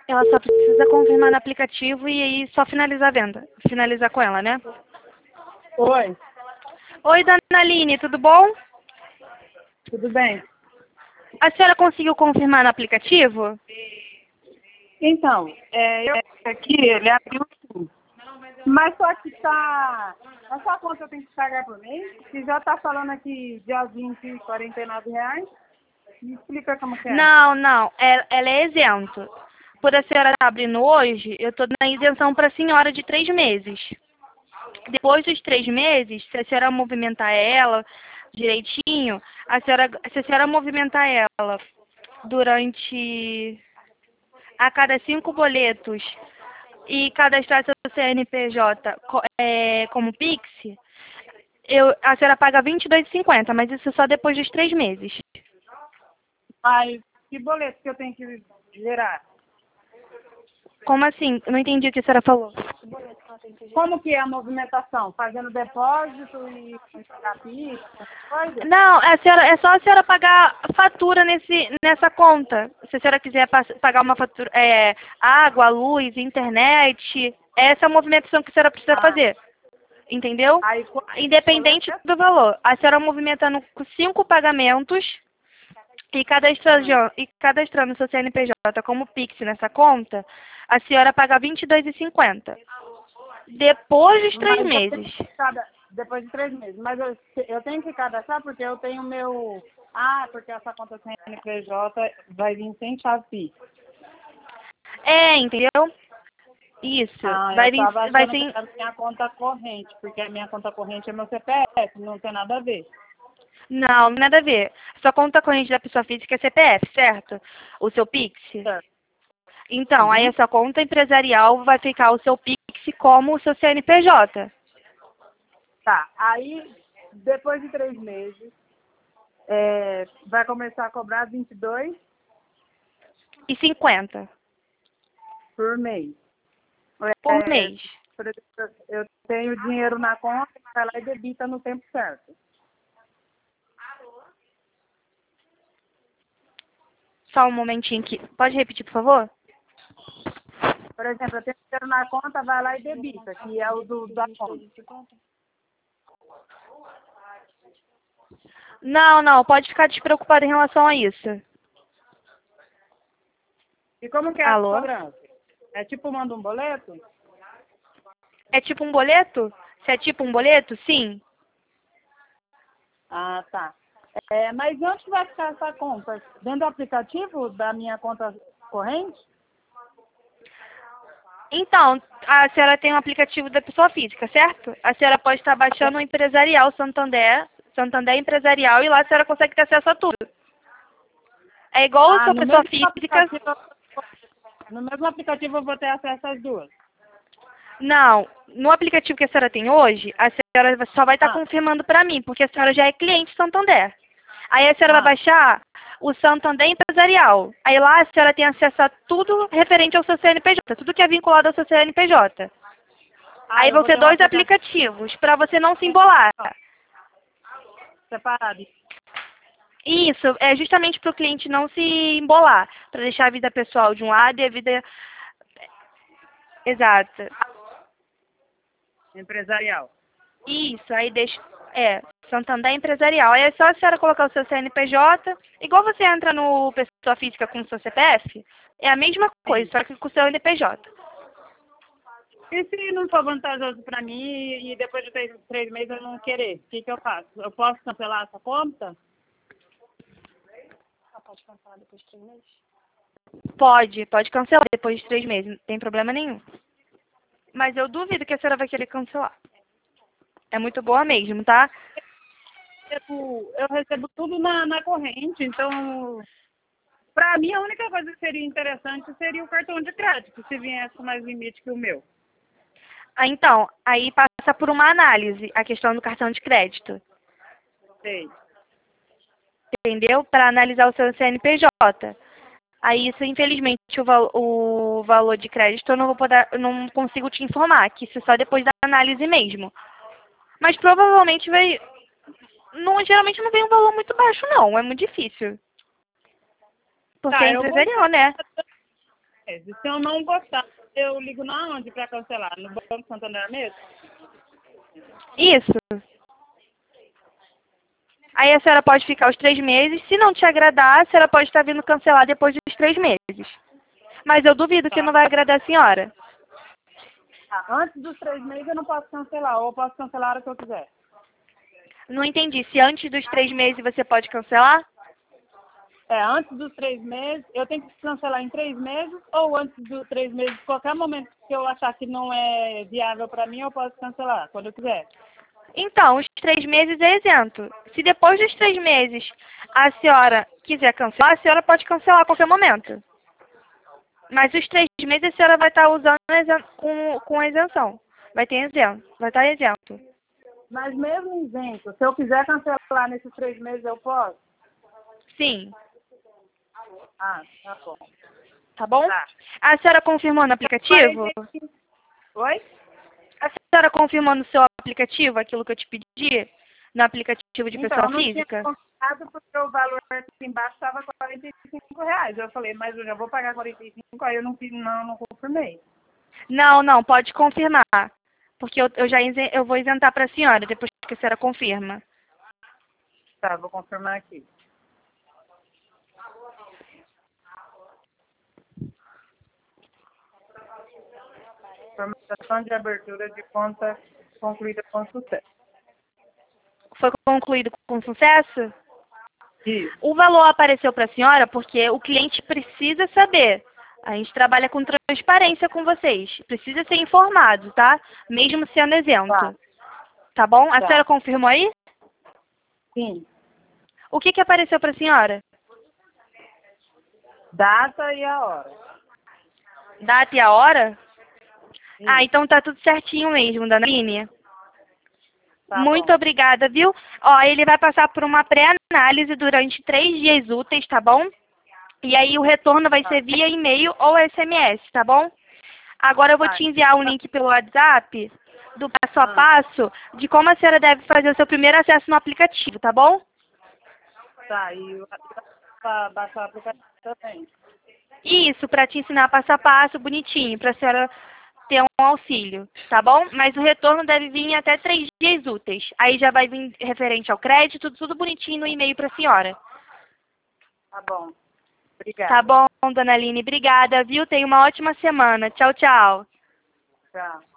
Ela só precisa confirmar no aplicativo e aí só finalizar a venda. Finalizar com ela, né? Oi, Oi, dona Aline, tudo bom? tudo bem? A senhora conseguiu confirmar no aplicativo? Então, eu aqui, ele abriu tudo. Mas só que tá. A sua conta eu tenho que pagar por mês? E já tá falando aqui dia 20 e R$ 49. Me explica como que é. Não, não. Ela é isento. Por a senhora estar abrindo hoje, eu estou na isenção para a senhora de 3 meses. Depois dos 3 meses, se a senhora movimentar ela direitinho, se a senhora movimentar ela durante a cada 5 boletos e cadastrar seu CNPJ como Pix, a senhora paga R$ 22,50, mas isso só depois dos 3 meses. Mas que boleto que eu tenho que gerar? Como assim? Eu não entendi o que a senhora falou. Como que é a movimentação? Fazendo depósito e Pix, essas coisas? Não, é só a senhora pagar fatura nessa conta. Se a senhora quiser pagar uma fatura, água, luz, internet, essa é a movimentação que a senhora precisa Ah, fazer. Entendeu? aí, Independente do valor. A senhora movimentando com 5 pagamentos e cadastrando seu CNPJ como Pix nessa conta, a senhora paga R$ 22,50. Depois dos 3 mas eu tenho meses. que depois de 3 meses. Mas eu tenho que cadastrar porque eu tenho meu. Ah, porque essa conta CNPJ vai vir sem chave Pix. Entendeu? Isso. Ah, eu Vai vir, estava vai achando que ser. era minha conta corrente, porque a minha conta corrente é meu CPF, não tem nada a ver. Não, nada a ver. Sua conta corrente da pessoa física é CPF, certo? O seu Pix. Certo. Então, aí a Uhum. sua conta empresarial vai ficar o seu Pix como o seu CNPJ. Tá, aí depois de 3 meses, vai começar a cobrar 22 E 50 por mês. por mês. Por exemplo, eu tenho dinheiro na conta, vai lá e debita no tempo certo. Só um momentinho aqui. Pode repetir, por favor? Por exemplo, eu tenho dinheiro na conta, vai lá e debita, que é o da conta. Não, não. Pode ficar despreocupado em relação a isso. E como que é a Alô? cobrança? É tipo manda um boleto? É tipo um boleto? Se é tipo um boleto, sim. Ah, tá. Mas onde que vai ficar essa conta? Dentro do aplicativo da minha conta corrente? Então, a senhora tem um aplicativo da pessoa física, certo? A senhora pode estar baixando o Empresarial Santander Empresarial, e lá a senhora consegue ter acesso a tudo. É igual a Ah, sua pessoa física. no mesmo aplicativo eu vou ter acesso às duas. Não, no aplicativo que a senhora tem hoje, a senhora só vai estar Ah, confirmando para mim, porque a senhora já é cliente Santander. Aí a senhora vai ah. baixar o Santander Empresarial. Aí lá a senhora tem acesso a tudo referente ao seu CNPJ, tudo que é vinculado ao seu CNPJ. Ah, Aí eu vão vou ser ter um 2 aplicativo aplicativos, para você não se embolar. separado. Isso, é justamente para o cliente não se embolar, para deixar a vida pessoal de um lado e a vida exata. Empresarial. Isso, aí deixa. Santander Empresarial. Aí é só a senhora colocar o seu CNPJ, igual você entra no pessoa física com o seu CPF, é a mesma coisa, Sim. só que com o seu NPJ. E se não for vantajoso para mim e depois de 3 meses eu não querer, o que eu faço? Eu posso cancelar essa conta? Pode cancelar depois de 3 meses? Pode cancelar depois de 3 meses, não tem problema nenhum. Mas eu duvido que a senhora vai querer cancelar. É muito boa mesmo, tá? Eu recebo tudo na corrente, então, para mim, a única coisa que seria interessante seria o cartão de crédito, se viesse com mais limite que o meu. Então, aí passa por uma análise a questão do cartão de crédito, Sei. entendeu? Para analisar o seu CNPJ. Aí isso, infelizmente, o valor de crédito eu não consigo te informar, que isso é só depois da análise mesmo. Mas provavelmente geralmente não vem um valor muito baixo não, é muito difícil. Porque é Tá, eu vou. empresarial, né? meses. Se eu não gostar, eu ligo na onde para cancelar? No Banco Santander mesmo? Isso. Aí a senhora pode ficar os 3 meses. Se não te agradar, a senhora pode estar vindo cancelar depois dos 3 meses. Mas eu duvido que não vai agradar a senhora. Antes dos 3 meses eu não posso cancelar, ou eu posso cancelar a hora que eu quiser. Não entendi. Se antes dos 3 meses você pode cancelar? Antes dos 3 meses, eu tenho que cancelar em 3 meses, ou antes dos 3 meses, qualquer momento que eu achar que não é viável para mim, eu posso cancelar, quando eu quiser. Então, os 3 meses é isento. Se depois dos 3 meses a senhora quiser cancelar, a senhora pode cancelar a qualquer momento. Mas os 3 meses a senhora vai estar usando com isenção. Vai estar isento. Mas mesmo isento, se eu quiser cancelar nesses 3 meses, eu posso? Sim. Tá bom. Tá bom? Tá. A senhora confirmou no aplicativo? Oi? A senhora confirmou no seu aplicativo aquilo que eu te pedi? No aplicativo de pessoa Então, não física? tinha comprado porque o valor aqui embaixo estava R$ 45. Eu falei, mas eu já vou pagar 45, aí eu não confirmei. Não, pode confirmar. Porque eu vou isentar para a senhora, depois que a senhora confirma. Tá, vou confirmar aqui. Informação de abertura de conta concluída com sucesso. Foi concluído com sucesso? Isso. O valor apareceu para a senhora porque o cliente precisa saber. A gente trabalha com transparência com vocês. Precisa ser informado, tá? Mesmo sendo isento. Tá bom? A senhora confirmou aí? Sim. O que apareceu para a senhora? Data e a hora. Data e a hora? Sim. Então tá tudo certinho mesmo, dona Aline. Tá Muito bom. obrigada, viu? Ó, ele vai passar por uma pré-análise durante 3 dias úteis, tá bom? E aí o retorno vai ser via e-mail ou SMS, tá bom? Agora eu vou te enviar um link pelo WhatsApp do passo a passo de como a senhora deve fazer o seu primeiro acesso no aplicativo, tá bom? Tá, e para baixar o aplicativo também. Isso, para te ensinar passo a passo, bonitinho, para a senhora ter um auxílio, tá bom? Mas o retorno deve vir em até 3 dias úteis. Aí já vai vir referente ao crédito, tudo bonitinho no e-mail para a senhora. Tá bom. Obrigada. Tá bom, dona Aline. Obrigada, viu? Tenha uma ótima semana. Tchau, tchau. Tchau.